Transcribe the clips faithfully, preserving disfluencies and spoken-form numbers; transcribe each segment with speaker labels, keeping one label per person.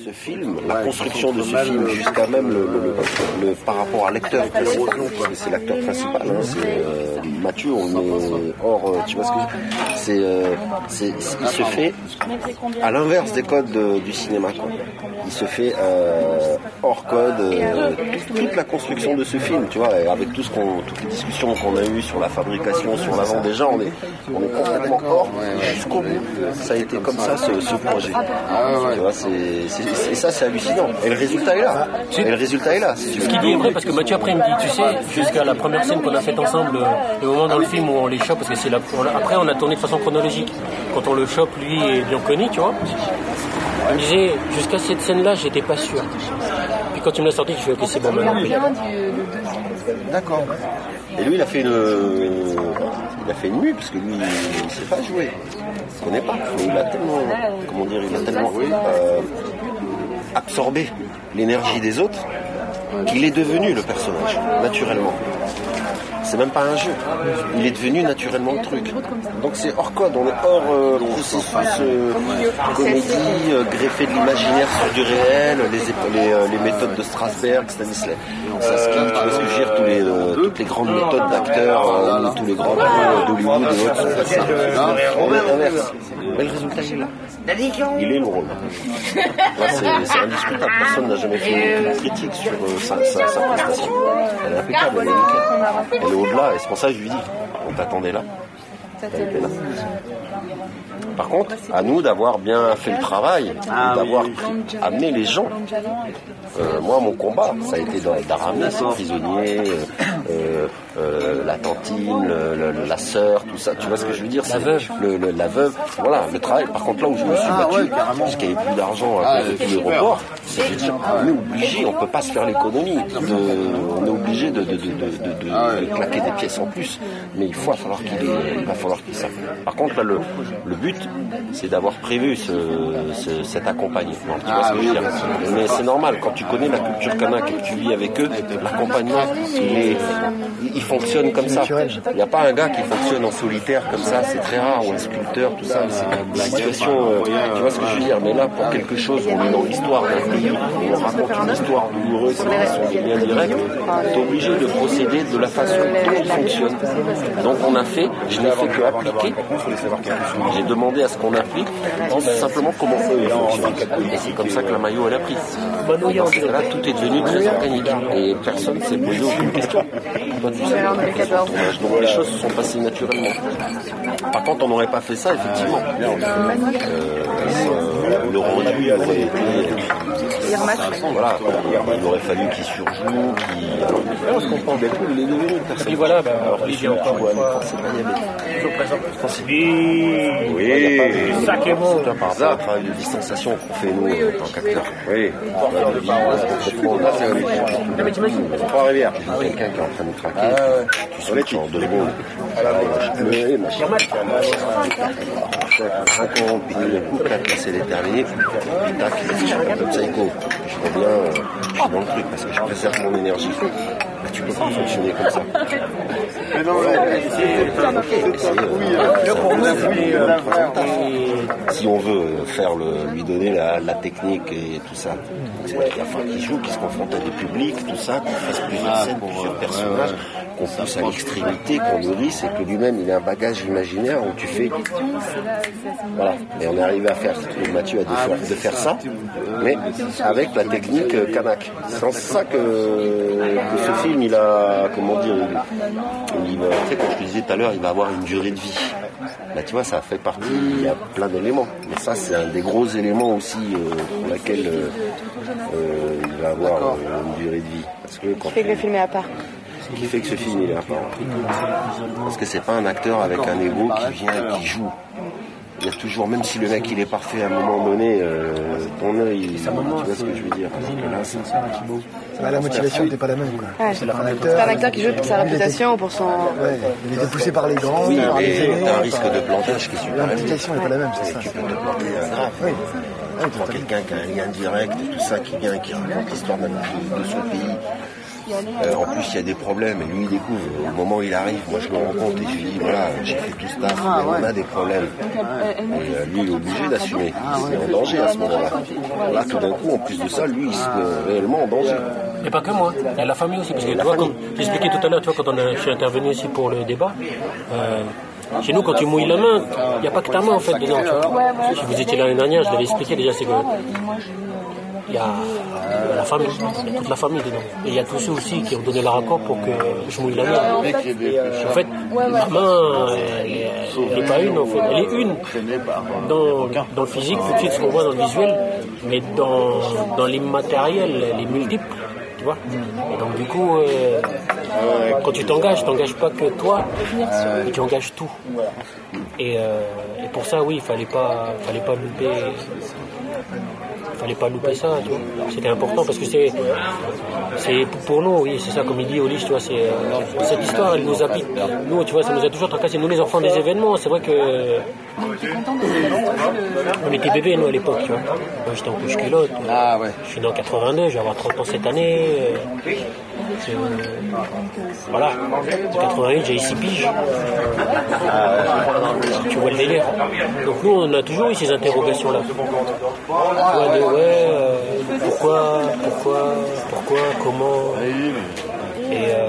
Speaker 1: ce film, la construction de ce film, jusqu'à même le, le, le, le par rapport à l'acteur principal, parce que c'est l'acteur principal, hein, c'est euh, Mathieu, on est hors, euh, tu vois ce que je c'est, euh, c'est, il se fait à l'inverse des codes de, du cinéma, quoi. Il se fait euh, hors code, euh, toute la construction de ce film, tu vois, avec tout ce qu'on, toutes les discussions qu'on a eues sur la fabrication, sur l'avant, déjà, on est, on est complètement hors jusqu'au bout. Ça a été comme ça ce, ce projet. Tu vois, c'est, c'est, c'est, et ça, c'est hallucinant. Et le résultat est là. Et le résultat est là.
Speaker 2: Ce qu'il dit est vrai, parce que Mathieu après il me dit, tu sais, jusqu'à la première scène qu'on a faite ensemble, le moment dans le film où on les chope, parce que c'est la, après on a tourné de façon chronologique. Quand on le chope, lui et Bianconi, tu vois. Il me disait, jusqu'à cette scène-là, j'étais pas sûr. Puis quand il me l'a sorti, je fais, ok, c'est bon maintenant.
Speaker 1: D'accord. Et lui, il a fait une, il a fait une mue, parce que lui, il ne sait pas jouer. Il ne connaît pas. Mais il a tellement, comment dire, il a tellement euh, absorbé l'énergie des autres qu'il est devenu le personnage, naturellement. C'est même pas un jeu. Il est devenu naturellement le truc. Donc c'est hors code, on est hors euh, processus euh, comédie, euh, greffé de l'imaginaire sur du réel, les, les, euh, les méthodes de Strasberg, Stanislavski, tu vois ce que je veux dire, tous les, euh, toutes les grandes méthodes d'acteurs, euh, tous les grands pros d'Hollywood et autres sont passés. On est inverse. Mais le résultat il est là. Il est le rôle. Là, c'est, c'est indiscutable. Personne n'a jamais fait une critique sur euh, sa, sa, sa prestation. Elle est impeccable, elle est nickel. Elle est au-delà, et c'est pour ça que je lui dis, on t'attendait là. Elle était là. Par contre, à nous d'avoir bien fait le travail, ah, d'avoir oui, oui. amené les gens. Euh, moi, mon combat, ça a été d'arramer ces prisonniers, euh, euh, la tantine, le, le, la sœur, tout ça. Tu vois ce que je veux dire?
Speaker 2: La veuve.
Speaker 1: Le, le, la veuve, voilà, le travail. Par contre, là où je me suis battu, ah, ouais, parce qu'il n'y avait plus d'argent à cause de tous les reports, c'est de dire, on est obligé, on ne peut pas se faire l'économie. De, on est obligé de, de, de, de, de, de, ah, ouais. de claquer des pièces en plus. Mais il, faut, il va falloir qu'il ait, il va falloir qu'il s'appelle. Par contre, là, le, le but, c'est d'avoir prévu ce, ce, cet accompagnement. Tu vois ce que je veux dire? Mais c'est normal, quand tu connais la culture kanak et que tu vis avec eux, l'accompagnement, il, est, il fonctionne comme ça. Il n'y a pas un gars qui fonctionne en solitaire comme ça, c'est très rare, ou un sculpteur, tout ça. C'est la situation, euh, tu vois ce que je veux dire? Mais là, pour quelque chose, on est dans l'histoire d'un pays, et on raconte une histoire douloureuse, sur des liens directs, tu es obligé de procéder de la façon dont il fonctionne. Donc on a fait, je n'ai fait que appliquer. J'ai demandé à ce qu'on applique simplement comment eux ils fonctionnent. Et c'est comme ça que la maillot elle a pris. Et dans ce cas-là, tout est devenu très organique et personne ne s'est posé aucune question. Toi, tu sais, donc les choses se sont passées naturellement. Par contre, on n'aurait pas fait ça, effectivement. Euh, le rendu aurait été... Voilà, il aurait fallu qu'il surjoue, qu'il... On se comprend bien, il est devenu une personne.
Speaker 2: Et voilà, bah, alors il y a encore...
Speaker 3: Toujours présent.
Speaker 1: Oui, oui.
Speaker 3: Ça qui est bon.
Speaker 1: Par rapport au travail de distanciation qu'on fait nous en tant qu'acteurs. Oui. Là, c'est un Trois rivières. Quelqu'un qui est en train de craquer. Tu switches en deux secondes. Oui, ma chère. Un compte, puis le coup, clac, c'est déterminé. Puis tac, je suis un peu psycho. Je reviens, je suis dans le truc parce que je préserve mon énergie. Mais tu peux pas fonctionner comme ça.
Speaker 3: Mais non,
Speaker 1: si on veut faire le, lui donner la, la technique et tout ça, c'est la fin qu'il joue, qu'il se confronte à des publics, tout ça, qu'on fasse plusieurs scènes, plusieurs personnages, qu'on pousse à l'extrémité, qu'on nourrisse et que lui-même il a un bagage imaginaire où tu fais. Voilà. Et on est arrivé à faire, Mathieu a de faire, de faire ça, mais avec la technique kanak. C'est en ça que, que ce film, il a, comment dire, il, il va, tu sais, comme je te disais tout à l'heure, il va avoir une durée de vie. Là, tu vois, ça fait partie, il y a plein d'éléments. Mais ça, c'est un des gros éléments aussi euh, pour lequel euh, euh, il va avoir euh, une durée de vie. Parce que quand
Speaker 4: qui fait que le film est à part.
Speaker 1: Ce qui fait que ce film, il est à part. Parce que c'est pas un acteur avec un ego qui vient et qui joue. Il y a toujours, même si le mec il est parfait à un moment donné, euh, ton œil, tu vois ce que je veux dire. Là, c'est...
Speaker 5: Bah, la motivation n'était pas la même. Quoi.
Speaker 4: Ouais, c'est, pas un acteur, c'est pas un acteur qui joue pour sa réputation ou pour son...
Speaker 5: Ouais, il était poussé par les grands,
Speaker 1: oui,
Speaker 5: par les aînés.
Speaker 1: T'as un risque de plantage qui est super.
Speaker 5: L'implication n'est pas la même, c'est ça.
Speaker 1: Tu peux te planter un grave. Oui. Tu prends quelqu'un qui a un lien direct et tout ça, qui vient et qui raconte l'histoire de son pays. Euh, en plus, il y a des problèmes, et lui, il découvre. Au moment où il arrive, moi, je le rencontre et je lui dis, voilà, j'ai fait tout ce taf, mais on a des problèmes. Et euh, lui, il est obligé d'assumer. Il est en danger à ce moment-là. Là, tout d'un coup, en plus de ça, lui, il se met réellement en danger.
Speaker 2: Et pas que moi, il y a la famille aussi. Parce que, tu vois, comme j'expliquais tout à l'heure, tu vois, quand on a, je suis intervenu aussi pour le débat, euh, chez nous, quand tu mouilles la main, il n'y a pas que ta main, en fait, dedans. Tu vois. Si vous étiez là l'année dernière, je l'avais expliqué déjà, c'est que il y a la famille, il y a toute la famille dedans. Et il y a tous ceux aussi qui ont donné leur accord pour que je mouille la main. En fait, la main, elle n'est pas une, en fait. Elle est une dans, dans le physique, tout de suite, ce qu'on voit dans le visuel, mais dans, dans l'immatériel, elle est multiple. Tu vois. Et donc, du coup, euh, quand tu t'engages, tu n'engages pas que toi, mais tu engages tout. Et, euh, et pour ça, oui, il ne fallait pas, fallait pas louper. Fallait pas louper ça, tu vois. C'était important parce que c'est, c'est pour nous, oui, c'est ça, comme il dit Olich, tu vois, c'est, euh, cette histoire, elle nous habite. Nous, tu vois, ça nous a toujours tracassé. Nous, les enfants des événements, c'est vrai que. On était bébés, nous, à l'époque, tu vois. Moi, j'étais en couche culotte.
Speaker 6: Ah, ouais.
Speaker 2: Je suis né en quatre-vingt-deux, je vais avoir trente ans cette année. Euh, euh, voilà. En quatre-vingt-huit, j'ai six piges. Tu vois le délire. Donc, nous, on a toujours eu ces interrogations-là. Tu vois, de ouais, euh, pourquoi, pourquoi, pourquoi, comment. Et euh,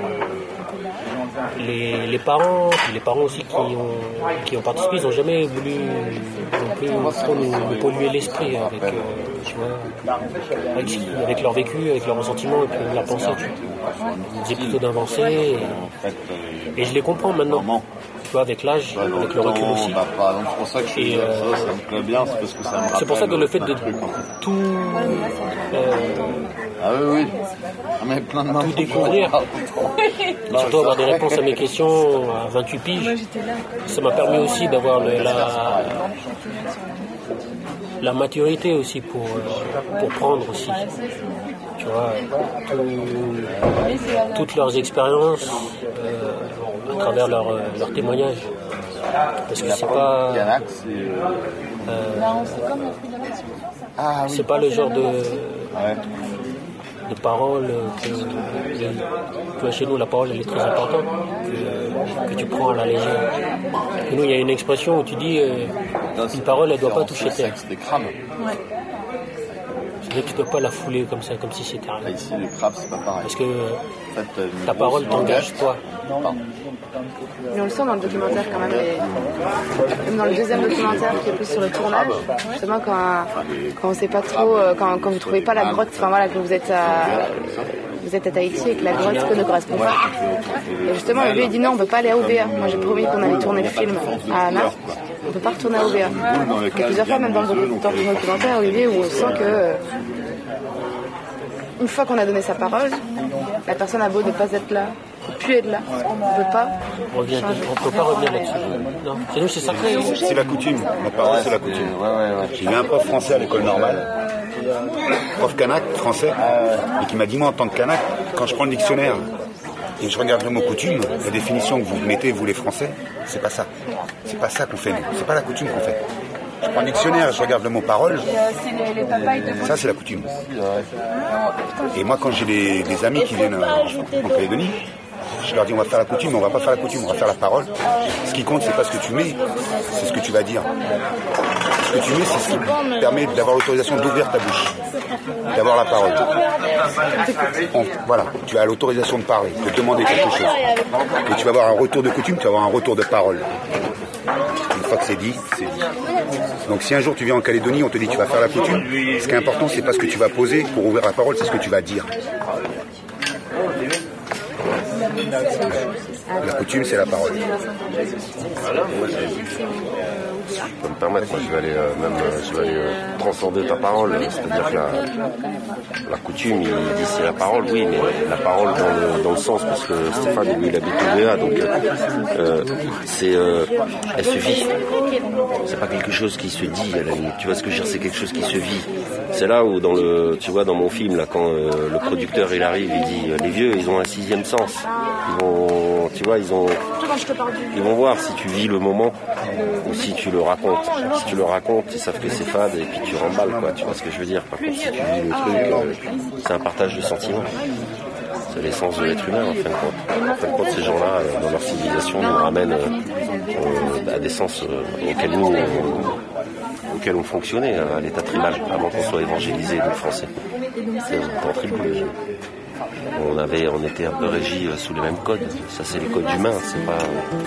Speaker 2: les, les parents, les parents aussi qui ont, qui ont participé, ils n'ont jamais voulu non plus trop nous, nous polluer l'esprit avec, euh, tu vois, avec, avec leur vécu, avec leurs ressentiments et puis leur pensée. Ils disaient plutôt d'avancer. Et, et je les comprends maintenant. Tu vois, avec l'âge, bah, avec le recul aussi.
Speaker 6: Bah, par exemple, c'est pour ça que je suis
Speaker 2: euh,
Speaker 6: ça, ça me plaît bien, c'est parce que ça me rappelle.
Speaker 2: C'est pour ça que le fait de tout. Euh,
Speaker 6: ah oui, oui. Mais plein de
Speaker 2: tout découvrir, et surtout avoir des réponses à mes questions à vingt-huit piges, ça m'a permis aussi d'avoir le, la, la maturité aussi pour, pour prendre aussi. Tu vois, tout, toutes leurs expériences. Euh, à travers leurs leur témoignages. Parce que c'est pas. Euh, c'est pas le genre de. de parole que, que, que chez nous la parole elle est très importante que, que tu prends à la légère. Et nous il y a une expression où tu dis euh, une parole elle doit pas toucher terre.
Speaker 6: Des crabes.
Speaker 2: C'est-à-dire que tu ne dois pas la fouler comme ça, comme si c'était rien.
Speaker 6: Là, ici, les crabes, c'est pas pareil.
Speaker 2: Parce que
Speaker 6: en fait,
Speaker 2: ta parole t'engage, toi.
Speaker 4: Mais on le sent dans le documentaire quand même. Les... Même dans le deuxième documentaire qui est plus sur le tournage, justement quand, quand on sait pas trop, quand, quand vous trouvez pas la grotte, enfin voilà, que vous êtes à, vous êtes à Tahiti et que la grotte ne correspond pas. Et justement, lui il dit non, on peut pas aller à O B A. Moi j'ai promis qu'on allait tourner le film à Anna. On peut pas retourner à O B A. Il y a plusieurs fois, même dans le, dans le documentaire, Olivier, où on sent que une fois qu'on a donné sa parole, la personne a beau ne pas être là, plus être là, on ne peut pas.
Speaker 2: On ne peut pas revenir là-dessus. Non, c'est nous, c'est sacré.
Speaker 7: C'est la coutume. La parole, c'est la coutume. Ouais, ouais, ouais. J'ai eu un prof français à l'école normale, prof kanak, français, et qui m'a dit, moi, en tant que kanak, quand je prends le dictionnaire et je regarde le mot coutume, la définition que vous mettez, vous les Français, c'est pas ça. C'est pas ça qu'on fait, nous. C'est pas la coutume qu'on fait. Je prends le dictionnaire, je regarde le mot parole. Ça, c'est la coutume. Et moi, quand j'ai des, des amis qui viennent en Calédonie, je leur dis on va faire la coutume, mais on va pas faire la coutume, on va faire la parole. Ce qui compte, c'est pas ce que tu mets, c'est ce que tu vas dire. Ce que tu mets, c'est ce qui permet d'avoir l'autorisation d'ouvrir ta bouche, d'avoir la parole. On, voilà, tu as l'autorisation de parler, de demander quelque chose. Et tu vas avoir un retour de coutume, tu vas avoir un retour de parole. Une fois que c'est dit, c'est dit. Donc si un jour tu viens en Calédonie, on te dit tu vas faire la coutume, ce qui est important, c'est pas ce que tu vas poser pour ouvrir la parole, c'est ce que tu vas dire. La coutume, c'est la parole.
Speaker 1: Si je peux me permettre, moi, je vais aller, euh, même, euh, je vais aller euh, transcender ta parole. C'est-à-dire que la, la coutume, il dit c'est la parole, oui, mais la parole dans le, dans le sens, parce que Stéphane, lui, il habite au B A, donc euh, c'est, euh, elle se vit. C'est pas quelque chose qui se dit, à la limite. Tu vois ce que je veux dire, c'est quelque chose qui se vit. C'est là où, dans le, tu vois, dans mon film, là, quand euh, le producteur il arrive, il dit, les vieux, ils ont un sixième sens. Ils vont, tu vois, ils ont, ils vont voir si tu vis le moment ou si tu le racontes. Si tu le racontes, ils savent que c'est fade et puis tu remballes, quoi. Tu vois ce que je veux dire. Par contre, si tu vis le truc, euh, c'est un partage de sentiments. C'est l'essence de l'être humain en fin de compte. En fin de compte, ces gens-là, euh, dans leur civilisation, nous ramènent euh, euh, à des sens euh, auxquels nous, on, auxquels on fonctionnait à l'état tribal, avant qu'on soit évangélisés, nous Français. C'est en tribu. On avait, on était un peu régis sous les mêmes codes. Ça, c'est les codes humains, c'est pas.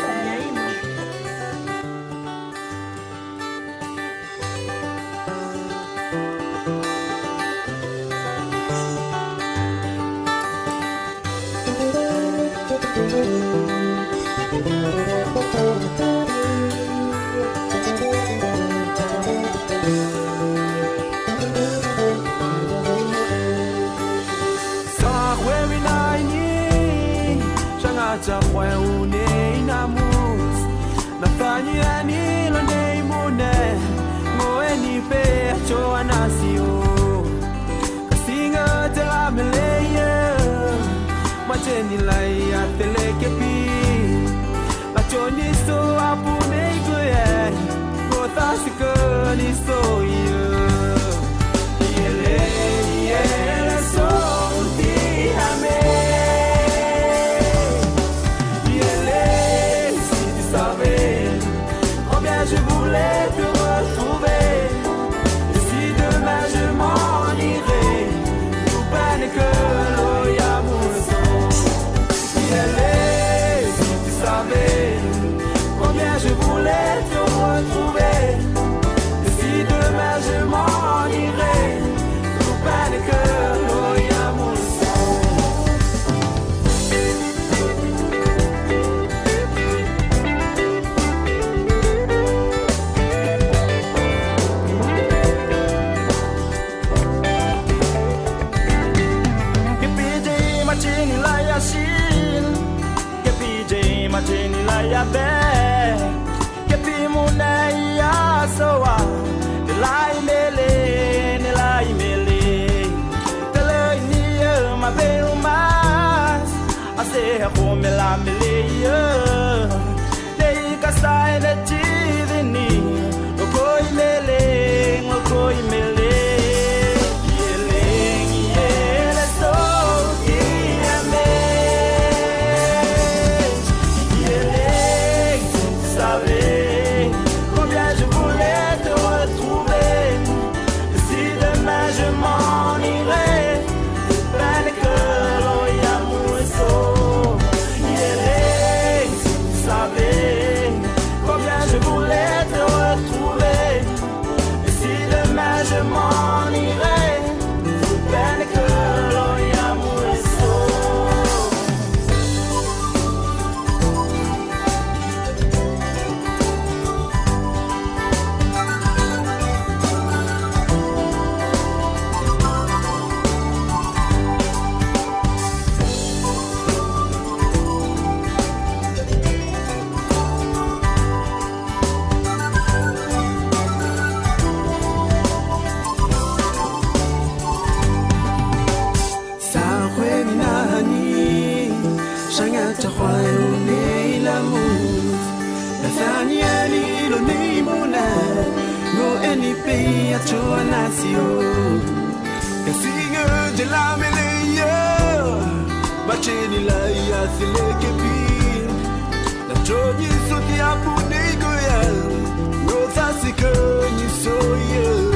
Speaker 8: Macheni la ya sileke pi la choni suti apu ni goya no tasike ni soye